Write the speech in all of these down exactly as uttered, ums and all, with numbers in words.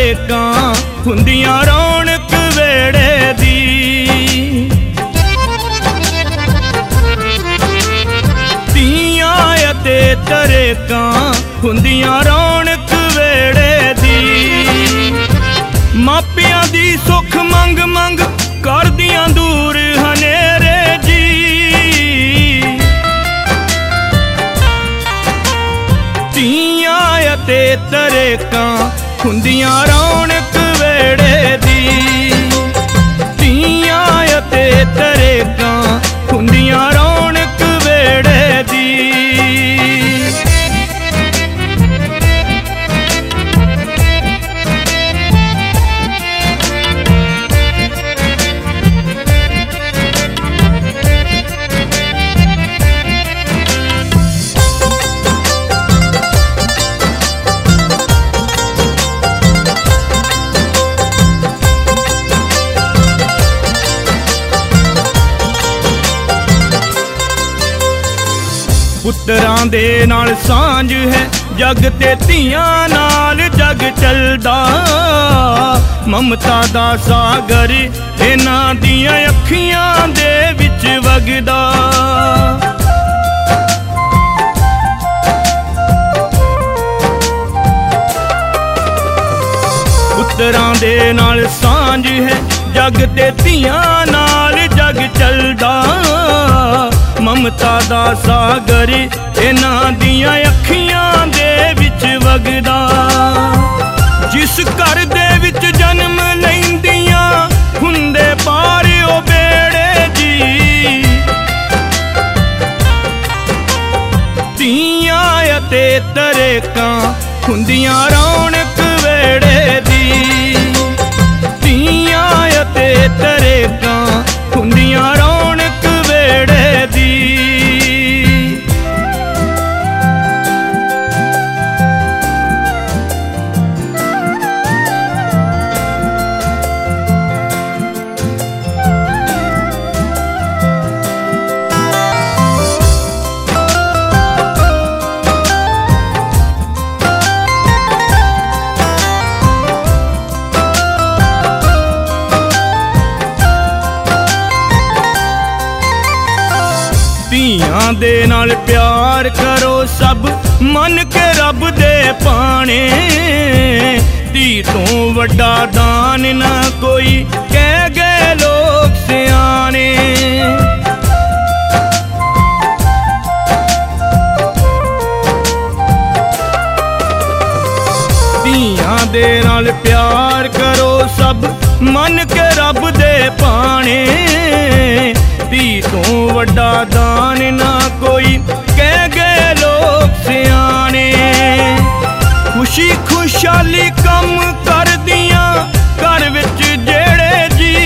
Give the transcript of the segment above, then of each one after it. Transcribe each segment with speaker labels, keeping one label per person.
Speaker 1: तरेकां हुंदियां रौनक वेड़े दी। तीयां ते तरेकां हुंदियां रौनक वेड़े दी। मापियां दी सुख मंग मंग करदियां दूर हनेरे जी। तीयां ते तरेकां हुंदियां रौनक वेड़े दी। तीयां ते तरेकां हुंदियां रौनक वेड़े दी। पुत्रां दे नाल सांझ है जग ते धीआं नाल जग चलदा। ममता दा सागर इन्हां दियां अखियां दे विच वगदा। पुत्रां दे नाल सांझ है जग ते धीआं नाल जग चलदा। ममता दा सागर इन्हां दियां अखियां दे विच वगदा। जिस घर दे विच जन्म लैंदियां हुंदे पार ओ बेड़े जी। तीयां ते तरेकां हुंदियां रौनक वेड़े दी। तीयां ते तरेकां हुंदियां रौनक वेड़े दी। धीआं दे नाल प्यार करो सब मन के रब दे पाने। धी तो वड्डा दान ना कोई कह गए लोग सियाने। धीआं दे नाल प्यार करो सब मन के रब दे पाने। धी तो वड्डा दान ना कोई कह गए लोग सियाने। खुशी खुशहाली कम कर दियां घर विच जेड़े जी।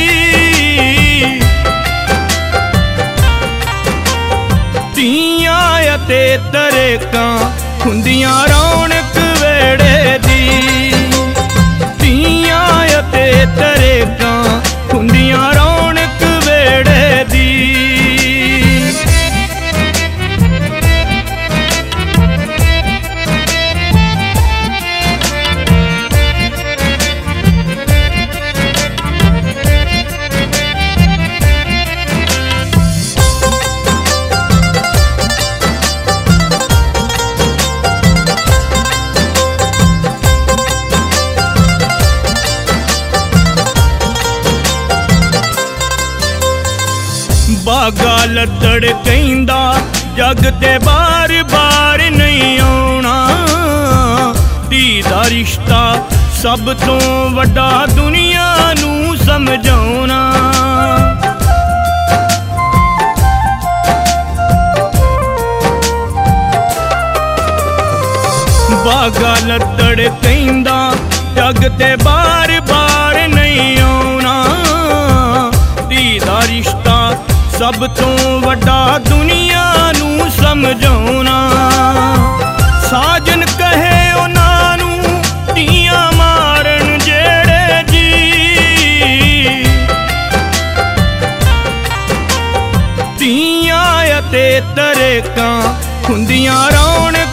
Speaker 1: तीयां ते तरेकां हुंदियां रौनक वेड़े दी। तीयां ते तरेकां हुंदियां रौनक वेड़े दी। बागा लद्दड़ कहिंदा जग ते बार बार नहीं आउणा। धी दा रिश्ता सब तो वड्डा दुनिया नू समझाउणा। बागा लद्दड़ कहिंदा जग ते बार बार नहीं आउणा। धी दा रिश्ता सब तो वड्डा दुनिया नू समझाउणा। साजन कहे उन्हां नू धीआं मारन जेड़े जी। धीआं ते तरेकां हुंदियां रौनक